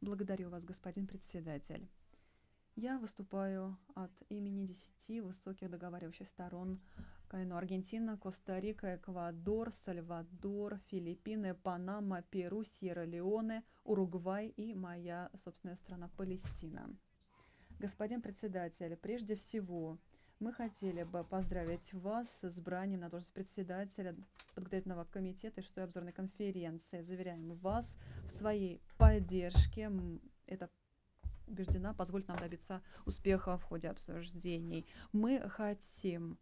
Благодарю вас, господин председатель. Я выступаю от имени 10 высоких договаривающих сторон КНО: Аргентина, Коста-Рика, Эквадор, Сальвадор, Филиппины, Панама, Перу, Сьерра-Леоне, Уругвай и моя собственная страна Палестина. Господин председатель, прежде всего мы хотели бы поздравить вас с избранием на должность председателя подготовительного комитета и 6-й обзорной конференции. Заверяем вас в своей поддержке. Это убеждена, позволит нам добиться успеха в ходе обсуждений. Мы хотим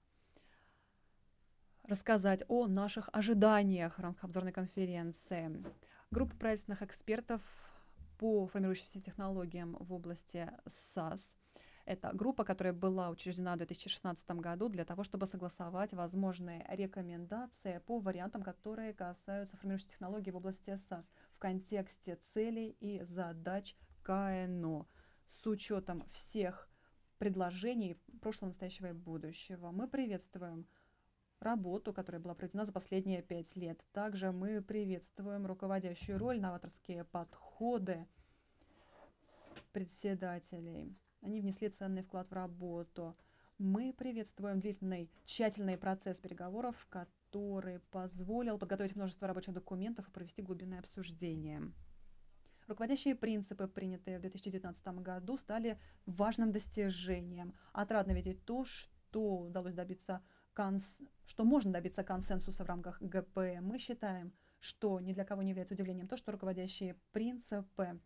рассказать о наших ожиданиях в рамках обзорной конференции. Группа правительственных экспертов по формирующимся технологиям в области САС. Это группа, которая была учреждена в 2016 году для того, чтобы согласовать возможные рекомендации по вариантам, которые касаются формирующих технологий в области САС в контексте целей и задач КНО с учетом всех предложений прошлого, настоящего и будущего. Мы приветствуем работу, которая была проведена за последние 5 лет. Также мы приветствуем руководящую роль, новаторские подходы председателей. Они внесли ценный вклад в работу. Мы приветствуем длительный, тщательный процесс переговоров, который позволил подготовить множество рабочих документов и провести глубинное обсуждение. Руководящие принципы, принятые в 2019 году, стали важным достижением. Отрадно видеть то, что удалось добиться, что можно добиться консенсуса в рамках ГП. Мы считаем, что ни для кого не является удивлением то, что руководящие принципы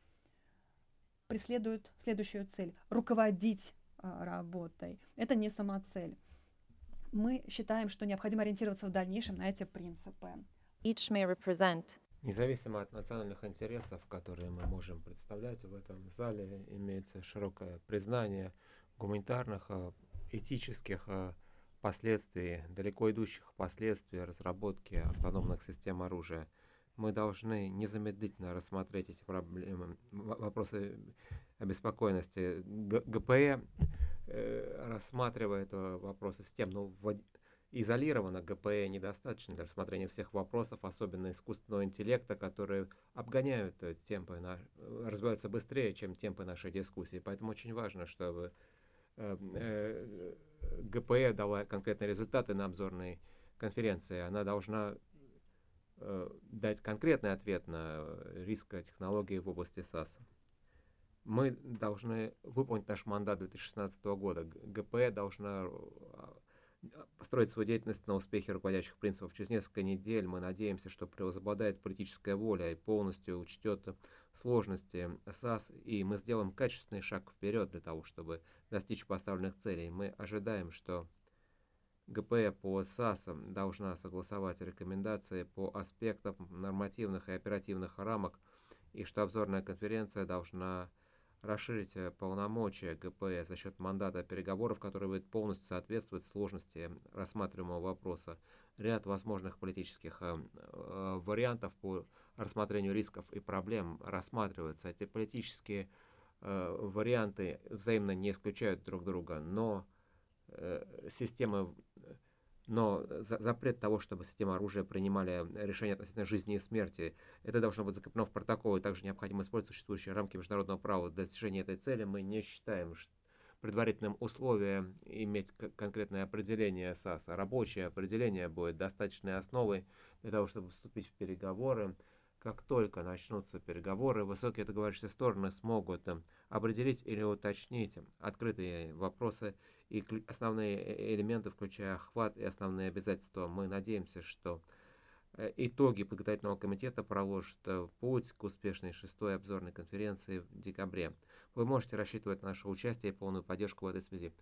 преследуют следующую цель – руководить работой. Это не самоцель. Мы считаем, что необходимо ориентироваться в дальнейшем на эти принципы. Each may represent. Независимо от национальных интересов, которые мы можем представлять в этом зале, имеется широкое признание гуманитарных, этических последствий, далеко идущих последствий разработки автономных систем оружия. Мы должны незамедлительно рассмотреть эти проблемы, вопросы обеспокоенности. ГПЭ рассматривает вопросы систем, но изолированно ГПЭ недостаточно для рассмотрения всех вопросов, особенно искусственного интеллекта, которые обгоняют темпы, развиваются быстрее, чем темпы нашей дискуссии. Поэтому очень важно, чтобы ГПЭ дала конкретные результаты на обзорной конференции. Она должна дать конкретный ответ на риск технологий в области САС. Мы должны выполнить наш мандат 2016 года. ГПЭ должна построить свою деятельность на успехе руководящих принципов. Через несколько недель мы надеемся, что преобладает политическая воля и полностью учтет сложности САС, и мы сделаем качественный шаг вперед для того, чтобы достичь поставленных целей. Мы ожидаем, что ГПЭ по САС должна согласовать рекомендации по аспектам нормативных и оперативных рамок, и что обзорная конференция должна расширить полномочия ГПЭ за счет мандата переговоров, который будет полностью соответствовать сложности рассматриваемого вопроса. Ряд возможных политических вариантов по рассмотрению рисков и проблем рассматриваются. Эти политические варианты взаимно не исключают друг друга, но системы запрет того, чтобы системы оружия принимали решения относительно жизни и смерти, это должно быть закреплено в протокол, и также необходимо использовать существующие рамки международного права. Для достижения этой цели мы не считаем предварительным условием иметь конкретное определение САС. Рабочее определение будет достаточной основой для того, чтобы вступить в переговоры. Как только начнутся переговоры, высокие договорившиеся стороны смогут определить или уточнить открытые вопросы и основные элементы, включая охват и основные обязательства. Мы надеемся, что итоги подготовительного комитета проложат путь к успешной 6-й обзорной конференции в декабре. Вы можете рассчитывать на наше участие и полную поддержку в этой связи.